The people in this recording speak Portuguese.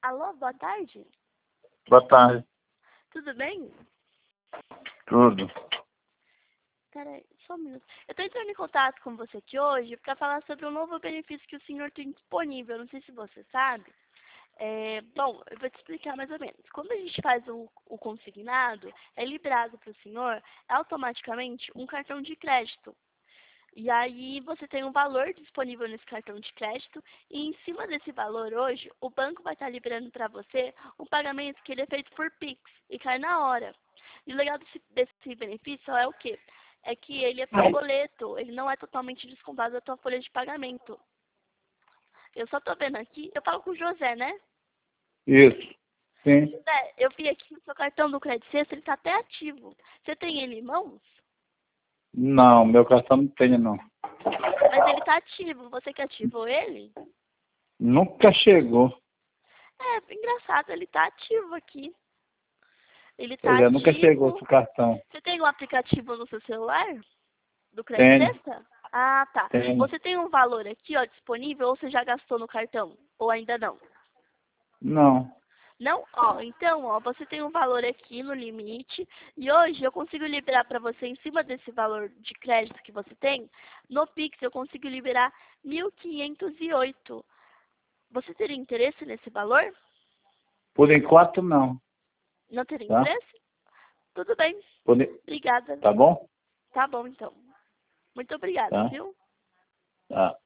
Alô, boa tarde. Boa tarde. Tudo bem? Tudo. Peraí, só um minuto. Eu tô entrando em contato com você aqui hoje para falar sobre um novo benefício que o senhor tem disponível. Não sei se você sabe. Bom, eu vou te explicar mais ou menos. Quando a gente faz o consignado, é liberado para o senhor automaticamente um cartão de crédito. E aí você tem um valor disponível nesse cartão de crédito e em cima desse valor hoje, o banco vai estar liberando para você um pagamento que ele é feito por Pix e cai na hora. E o legal desse benefício é o quê? É que ele é por boleto, ele não é totalmente descontado da tua folha de pagamento. Eu só tô vendo aqui, eu falo com o José, né? Isso. Sim. José, eu vi aqui no seu cartão do Crédito Sexta, ele tá até ativo. Você tem ele em mãos? Não, meu cartão não tem, não. Mas ele tá ativo, você que ativou ele? Nunca chegou. É, engraçado, ele tá ativo aqui. Ele tá Pois é, nunca chegou ativo. esse cartão. Você tem um aplicativo no seu celular? Do Crédito Tem, Sexta? Ah, tá. tem. Você tem um valor aqui, ó, disponível ou você já gastou no cartão? Ou ainda não? Não. Não? Ó, então, ó, você tem um valor aqui no limite e hoje eu consigo liberar para você em cima desse valor de crédito que você tem, no Pix eu consigo liberar 1.508. Você teria interesse nesse valor? Por enquanto, não. Não teria Tá? interesse? Tudo bem. Por... Obrigada. Tá bom? Tá bom, então. Muito obrigada, Tá? viu? Tá.